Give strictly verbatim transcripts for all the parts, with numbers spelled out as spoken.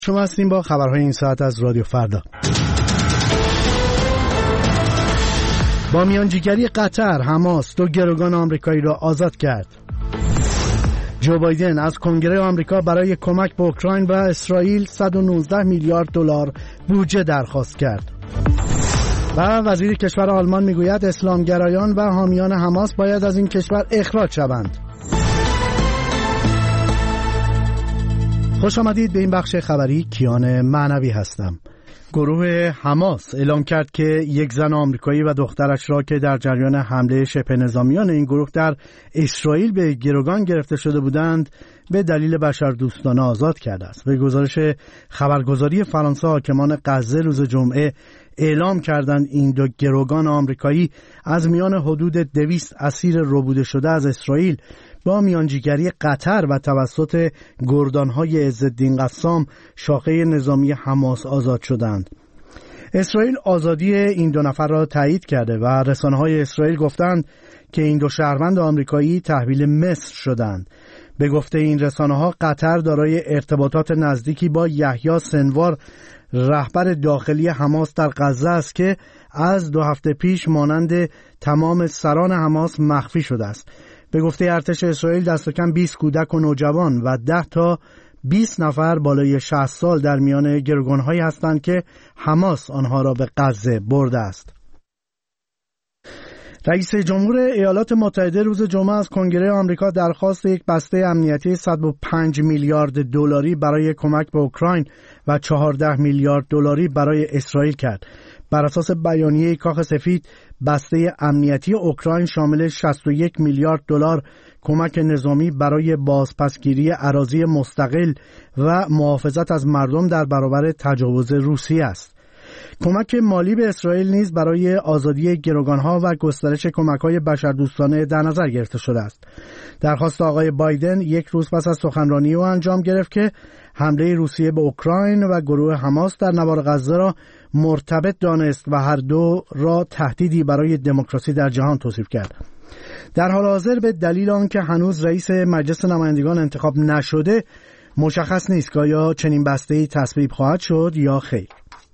شما هستین با خبرهای این ساعت از رادیو فردا. با میانجیگری قطر، حماس دو گروگان آمریکایی را آزاد کرد. جو بایدن از کنگره آمریکا برای کمک به اوکراین و اسرائیل صد و نوزده میلیارد دلار بودجه درخواست کرد. و وزیر کشور آلمان میگوید اسلامگرایان و حامیان حماس باید از این کشور اخراج شوند. خوش آمدید به این بخش خبری. کیان معنوی هستم. گروه حماس اعلام کرد که یک زن آمریکایی و دخترش را که در جریان حمله شبه نظامیان این گروه در اسرائیل به گروگان گرفته شده بودند به دلیل بشردوستانه آزاد کرده است. به گزارش خبرگزاری فرانسه، حاکمان غزه روز جمعه اعلام کردند این دو گروگان آمریکایی از میان حدود دویست اسیر ربوده شده از اسرائیل با میانجیگری قطر و توسط گردانهای عزالدین قسام شاخه نظامی حماس آزاد شدند. اسرائیل آزادی این دو نفر را تایید کرده و رسانه‌های اسرائیل گفتند که این دو شهروند آمریکایی تحویل مصر شدند. به گفته این رسانه‌ها قطر دارای ارتباطات نزدیکی با یحیی سنوار، رهبر داخلی حماس در غزه است که از دو هفته پیش مانند تمام سران حماس مخفی شده است. به گفته ارتش اسرائیل دست کم بیست کودک و نوجوان و ده تا بیست نفر بالای شصت سال در میان گروگان‌هایی هستند که حماس آنها را به غزه برده است. رئیس جمهور ایالات متحده روز جمعه از کنگره آمریکا درخواست یک بسته امنیتی صد و پنج میلیارد دلاری برای کمک به اوکراین و چهارده میلیارد دلاری برای اسرائیل کرد. بر اساس بیانیه کاخ سفید، بسته امنیتی اوکراین شامل شصت و یک میلیارد دلار کمک نظامی برای بازپسگیری اراضی مستقل و محافظت از مردم در برابر تجاوز روسیه است. کمک مالی به اسرائیل نیز برای آزادی گروگانها و گسترش کمک‌های بشردوستانه در نظر گرفته شده است. درخواست آقای بایدن یک روز پس از سخنرانی او انجام گرفت که حمله روسیه به اوکراین و گروه حماس در نوار غزه را مرتبط دانست و هر دو را تهدیدی برای دموکراسی در جهان توصیف کرد. در حال حاضر به دلیل آنکه هنوز رئیس مجلس نمایندگان انتخاب نشده، مشخص نیست که آیا چنین بسته‌ای تصویب خواهد شد یا خیر.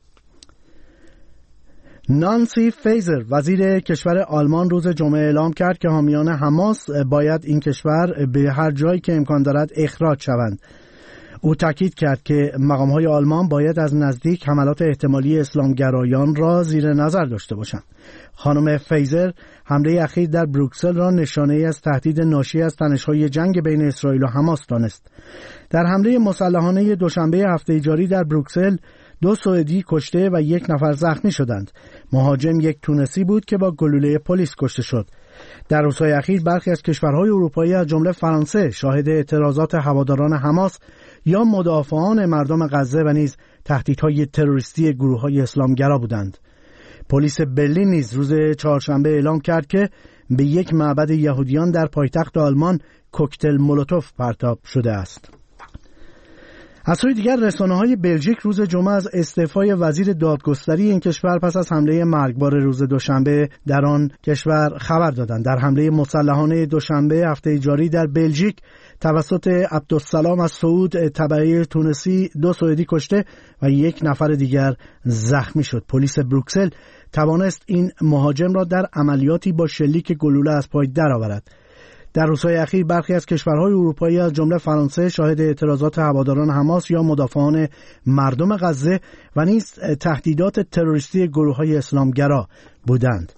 نانسی فیزر وزیر کشور آلمان روز جمعه اعلام کرد که حامیان حماس باید این کشور به هر جایی که امکان دارد اخراج شوند. او تاکید کرد که مقام‌های آلمان باید از نزدیک حملات احتمالی اسلامگرایان را زیر نظر داشته باشند. خانم فیزر حمله اخیر در بروکسل را نشانه‌ای از تهدید ناشی از تنش‌های جنگ بین اسرائیل و حماس دانست. در حمله مسلحانه دوشنبه هفته جاری در بروکسل دو سوئدی کشته و یک نفر زخمی شدند. مهاجم یک تونسی بود که با گلوله پلیس کشته شد. در روزهای اخیر برخی از کشورهای اروپایی از جمله فرانسه شاهد اعتراضات هواداران حماس یا مدافعان مردم غزه و نیز تهدیدهای تروریستی گروه‌های اسلامگرا بودند. پلیس برلین نیز روز چهارشنبه اعلام کرد که به یک معبد یهودیان در پایتخت آلمان کوکتل مولوتوف پرتاب شده است. از سوی دیگر رسانه‌های بلژیک روز جمعه از استعفای وزیر دادگستری این کشور پس از حمله مرگبار روز دوشنبه در آن کشور خبر دادند. در حمله مسلحانه دوشنبه هفته جاری در بلژیک توسط عبدالسلام از سعود تبعی تونسی دو سوئدی کشته و یک نفر دیگر زخمی شد. پلیس بروکسل توانست این مهاجم را در عملیاتی با شلیک گلوله از پای درآورد. در روزهای اخیر برخی از کشورهای اروپایی از جمله فرانسه شاهد اعتراضات هواداران حماس یا مدافعان مردم غزه و نیز تهدیدات تروریستی گروه‌های اسلامگرا بودند.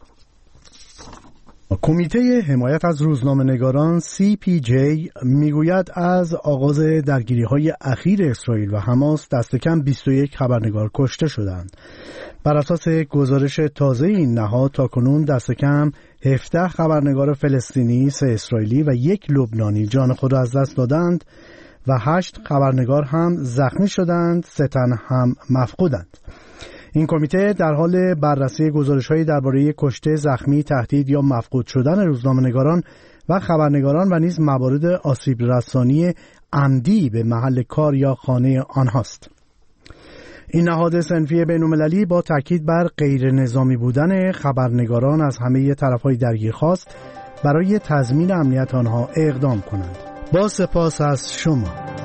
کمیته حمایت از روزنامه‌نگاران سی پی جی میگوید از آغاز درگیری‌های اخیر اسرائیل و حماس دست کم بیست و یک خبرنگار کشته شدند. بر اساس گزارش تازه این نهاد تاکنون دست کم هفده خبرنگار فلسطینی، سه اسرائیلی و یک لبنانی جان خود را از دست دادند و هشت خبرنگار هم زخمی شدند، سه تن هم مفقودند. این کمیته در حال بررسی گزارش‌هایی درباره کشته، زخمی، تهدید یا مفقود شدن روزنامه‌نگاران و خبرنگاران و نیز موارد آسیب رسانی عمدی به محل کار یا خانه آنهاست. این نهاد صنفی بین‌المللی با تاکید بر غیر نظامی بودن خبرنگاران از همه طرف‌های درگیر خواست برای تضمین امنیت آنها اقدام کنند. با سپاس از شما.